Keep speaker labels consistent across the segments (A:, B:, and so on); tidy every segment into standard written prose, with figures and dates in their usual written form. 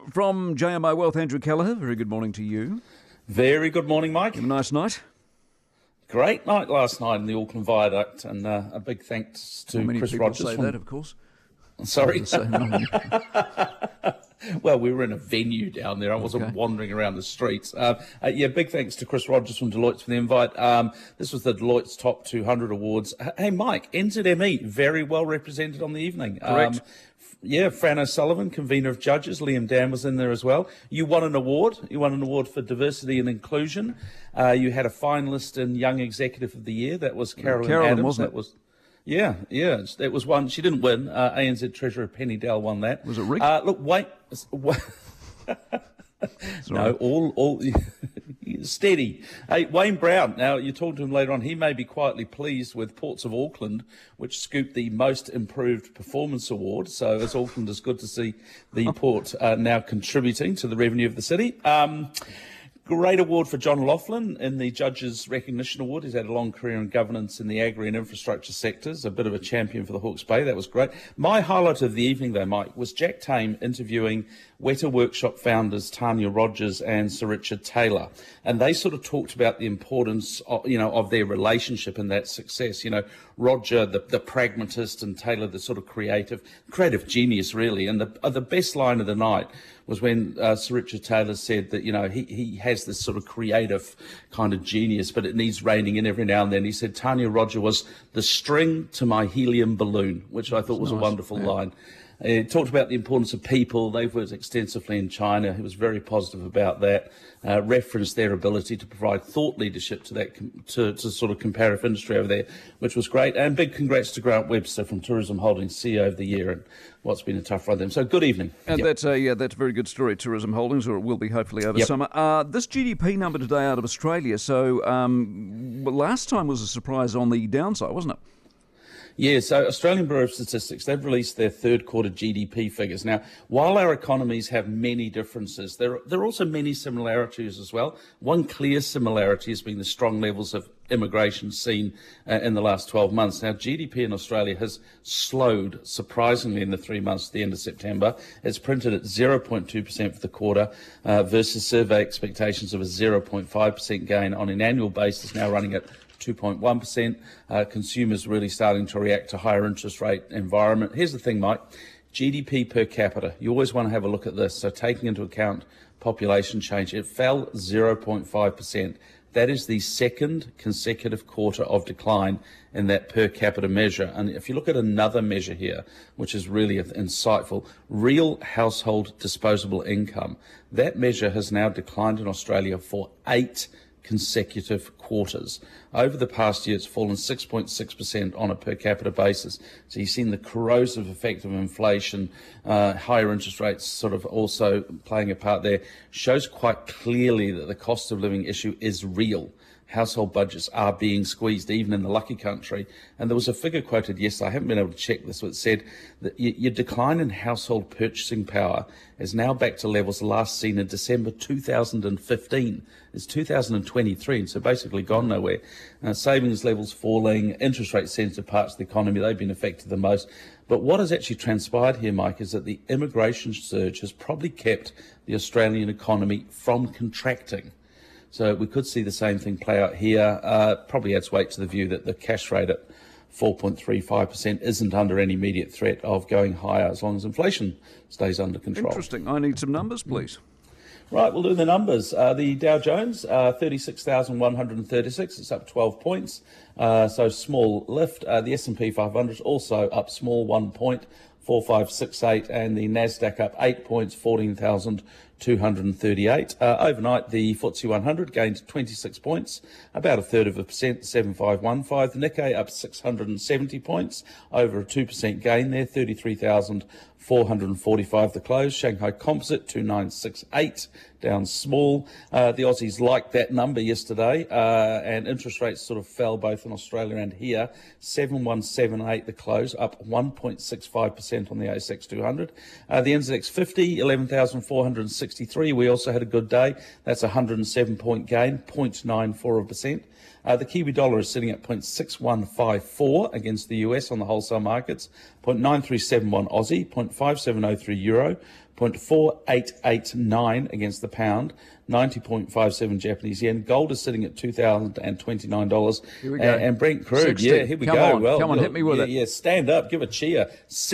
A: From JMI Wealth, Andrew Kelleher, very good morning to you.
B: Very good morning, Mike.
A: Have a nice night.
B: Great night last night in the Auckland Viaduct, and a big thanks to Chris Rogers.
A: Say that, of course.
B: Sorry? Well, we were in a venue down there. I wasn't wandering around the streets. Big thanks to Chris Rogers from Deloitte for the invite. This was the Deloitte's Top 200 Awards. Hey, Mike, NZME, very well represented on the evening.
A: Correct.
B: Fran O'Sullivan, convener of judges. Liam Dan was in there as well. You won an award. You won an award for diversity and inclusion. You had a finalist in Young Executive of the Year. That was Carolyn Adams.
A: Wasn't it?
B: It was one. She didn't win. ANZ Treasurer Penny Dell won that.
A: Was it Rick?
B: Look, wait. No, all steady. Hey, Wayne Brown. Now, you talk to him later on. He may be quietly pleased with Ports of Auckland, which scooped the Most Improved Performance Award. So, as Auckland, it's good to see the port now contributing to the revenue of the city. Great award for John Laughlin in the Judges Recognition Award. He's had a long career in governance in the agri and infrastructure sectors, a bit of a champion for the Hawke's Bay. That was great. My highlight of the evening, though, Mike, was Jack Tame interviewing Weta Workshop founders Tanya Rogers and Sir Richard Taylor. And they sort of talked about the importance of their relationship and that success. Roger, the pragmatist, and Taylor, the sort of creative genius, really. And the best line of the night was when Sir Richard Taylor said that, he has this sort of creative kind of genius, but it needs reining in every now and then. He said Tanya Roger was the string to my helium balloon, which I thought was nice. A wonderful line. He talked about the importance of people. They've worked extensively in China. He was very positive about that. Referenced their ability to provide thought leadership to sort of comparative industry over there, which was great. And big congrats to Grant Webster from Tourism Holdings, CEO of the Year, and what's been a tough run for them. So good evening.
A: And that's a very good story, Tourism Holdings, or it will be hopefully over summer. This GDP number today out of Australia. So last time was a surprise on the downside, wasn't it?
B: Yeah, so Australian Bureau of Statistics, they've released their third quarter GDP figures. Now, while our economies have many differences, there are also many similarities as well. One clear similarity has been the strong levels of immigration seen in the last 12 months. Now, GDP in Australia has slowed surprisingly in the 3 months to the end of September. It's printed at 0.2% for the quarter versus survey expectations of a 0.5% gain on an annual basis, now running at 2.1%. Consumers really starting to react to higher interest rate environment. Here's the thing, Mike. GDP per capita. You always want to have a look at this. So taking into account population change, it fell 0.5%. That is the second consecutive quarter of decline in that per capita measure. And if you look at another measure here, which is really insightful, real household disposable income, that measure has now declined in Australia for 8 consecutive quarters. Over the past year, it's fallen 6.6% on a per capita basis. So you've seen the corrosive effect of inflation, higher interest rates sort of also playing a part there. Shows quite clearly that the cost of living issue is real. Household budgets are being squeezed, even in the lucky country. And there was a figure quoted yesterday, I haven't been able to check this, but it said that your decline in household purchasing power is now back to levels last seen in December 2015. It's 2023, and so basically gone nowhere. Savings levels falling, interest rate sensitive parts of the economy, they've been affected the most. But what has actually transpired here, Mike, is that the immigration surge has probably kept the Australian economy from contracting. So we could see the same thing play out here. Probably adds weight to the view that the cash rate at 4.35% isn't under any immediate threat of going higher as long as inflation stays under control.
A: Interesting. I need some numbers, please.
B: Right, we'll do the numbers. The Dow Jones, 36,136. It's up 12 points. So small lift. The S&P 500 also up small, 1 point. 4568, and the Nasdaq up 8 points, 14,238. Overnight, the FTSE 100 gained 26 points, about 0.33%, 7515. The Nikkei up 670 points, over a 2% gain there, 33,445 the close. Shanghai Composite 2968, down small. The Aussies liked that number yesterday, and interest rates sort of fell both in Australia and here. 7178 the close, up 1.65% on the ASX 200. The NZX 50, 11,463. We also had a good day. That's a 107-point gain, 0.94%. The Kiwi dollar is sitting at 0.6154 against the US on the wholesale markets, 0.9371 Aussie, 0.5703 euro, 0.4889 against the pound, 90.57 Japanese yen. Gold is sitting at $2,029.
A: Here we go.
B: And Brent crude,
A: 60.
B: yeah, here we
A: Come
B: go.
A: on,
B: Well,
A: come on, hit me with it.
B: Yeah, stand up, give a cheer.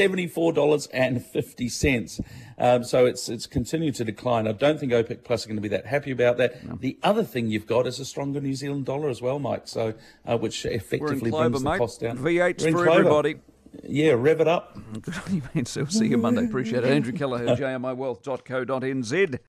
B: $74.50. So it's continued to decline. I don't think OPEC Plus are going to be that happy about that. No. The other thing you've got is a stronger New Zealand dollar as well, Mike. So which effectively brings the cost down.
A: V8s for everybody.
B: Yeah, rev it up.
A: Good on you, man. So see you Monday. Appreciate it. Andrew Kelleher, jmiwealth.co.nz.